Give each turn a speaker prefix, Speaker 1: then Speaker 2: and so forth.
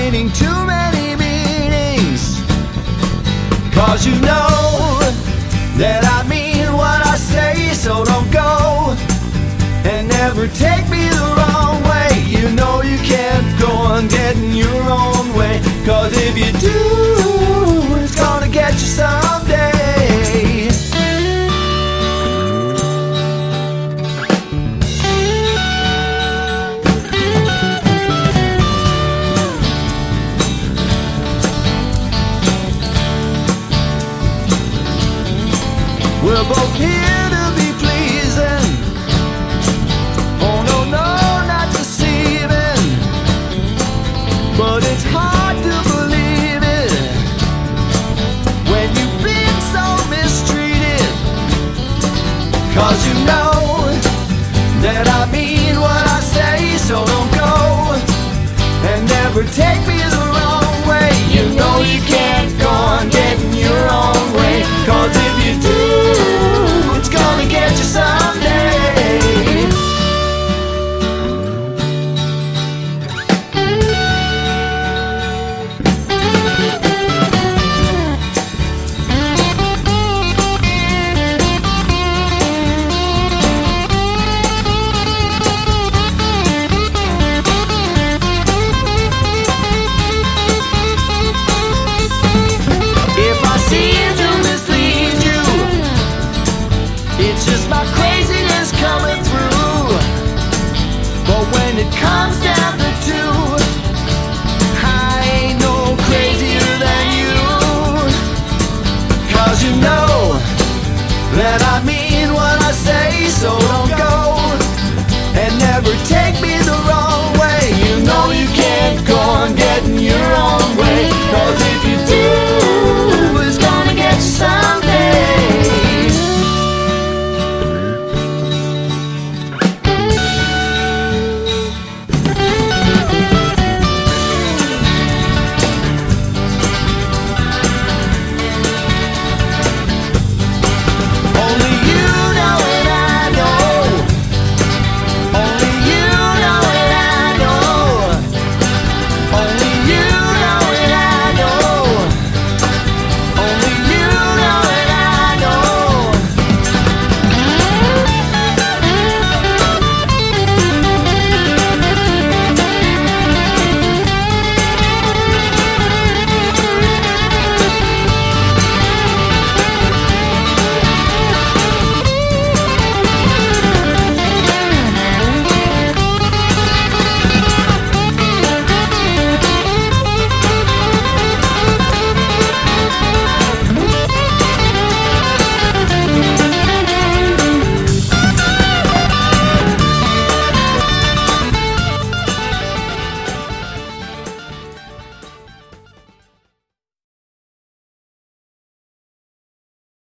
Speaker 1: meaning too many meanings. 'Cause you know that I mean what I say, so don't go and never take me the wrong way. You know you can't go on getting your own way, 'cause if you do, it's gonna get you someday. We're both here to be pleasing. Oh no, no, not deceiving. But it's hard to believe it when you've been so mistreated. 'Cause you know that I mean what I say, so don't go and never take me